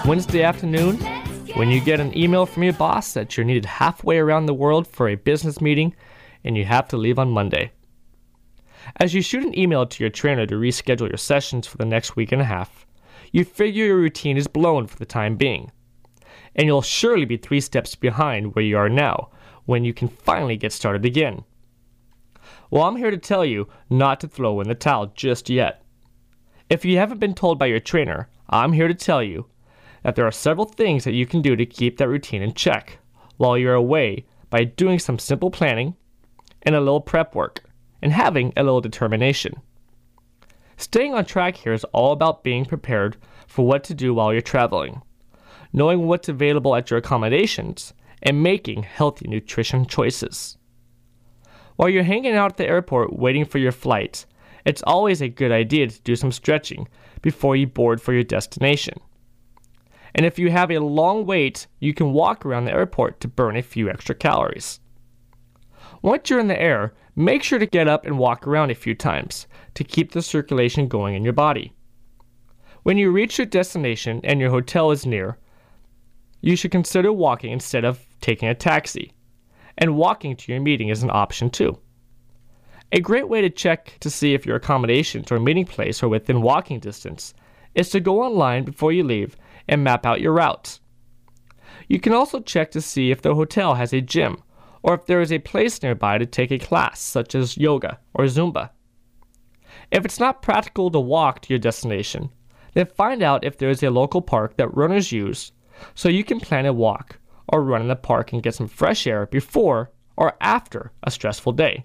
Wednesday afternoon when you get an email from your boss that you're needed halfway around the world for a business meeting and you have to leave on Monday. As you shoot an email to your trainer to reschedule your sessions for the next week and a half, you figure your routine is blown for the time being. And you'll surely be 3 steps behind where you are now when you can finally get started again. Well, I'm here to tell you not to throw in the towel just yet. If you haven't been told by your trainer, I'm here to tell you that there are several things that you can do to keep that routine in check while you're away by doing some simple planning and a little prep work and having a little determination. Staying on track here is all about being prepared for what to do while you're traveling, knowing what's available at your accommodations, and making healthy nutrition choices. While you're hanging out at the airport waiting for your flight, it's always a good idea to do some stretching before you board for your destination. And if you have a long wait, you can walk around the airport to burn a few extra calories. Once you're in the air, make sure to get up and walk around a few times to keep the circulation going in your body. When you reach your destination and your hotel is near, you should consider walking instead of taking a taxi, and walking to your meeting is an option too. A great way to check to see if your accommodations or meeting place are within walking distance is to go online before you leave and map out your routes. You can also check to see if the hotel has a gym or if there is a place nearby to take a class such as yoga or Zumba. If it's not practical to walk to your destination, then find out if there is a local park that runners use so you can plan a walk or run in the park and get some fresh air before or after a stressful day.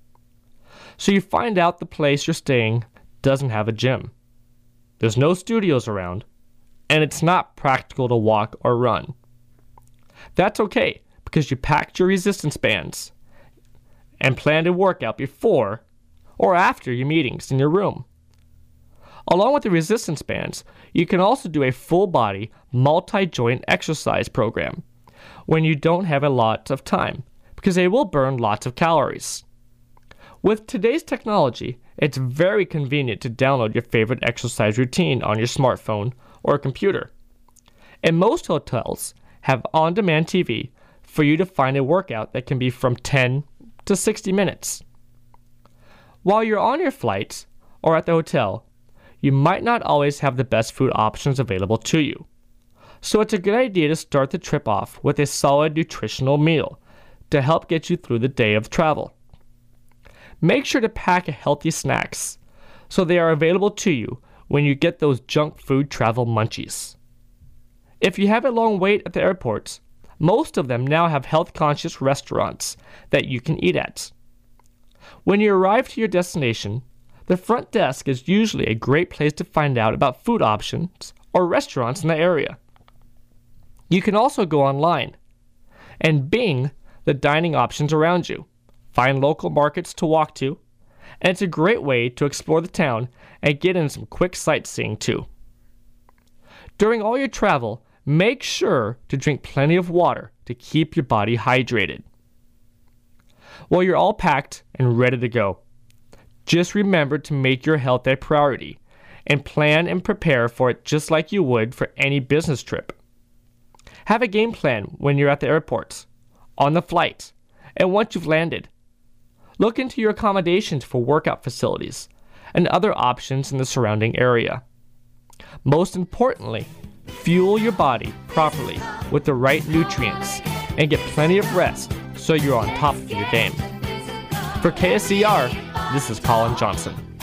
So you find out the place you're staying doesn't have a gym. There's no studios around, and it's not practical to walk or run. That's okay, because you packed your resistance bands and planned a workout before or after your meetings in your room. Along with the resistance bands, you can also do a full-body, multi-joint exercise program when you don't have a lot of time, because they will burn lots of calories. With today's technology, it's very convenient to download your favorite exercise routine on your smartphone or computer. And most hotels have on-demand TV for you to find a workout that can be from 10 to 60 minutes. While you're on your flight or at the hotel, you might not always have the best food options available to you. So it's a good idea to start the trip off with a solid nutritional meal to help get you through the day of travel. Make sure to pack healthy snacks so they are available to you when you get those junk food travel munchies. If you have a long wait at the airports, most of them now have health-conscious restaurants that you can eat at. When you arrive to your destination, the front desk is usually a great place to find out about food options or restaurants in the area. You can also go online and Bing the dining options around you, find local markets to walk to, and it's a great way to explore the town and get in some quick sightseeing too. During all your travel, make sure to drink plenty of water to keep your body hydrated. While you're all packed and ready to go, just remember to make your health a priority and plan and prepare for it just like you would for any business trip. Have a game plan when you're at the airport, on the flight, and once you've landed. Look into your accommodations for workout facilities and other options in the surrounding area. Most importantly, fuel your body properly with the right nutrients and get plenty of rest so you're on top of your game. For KSER, this is Colin Johnson.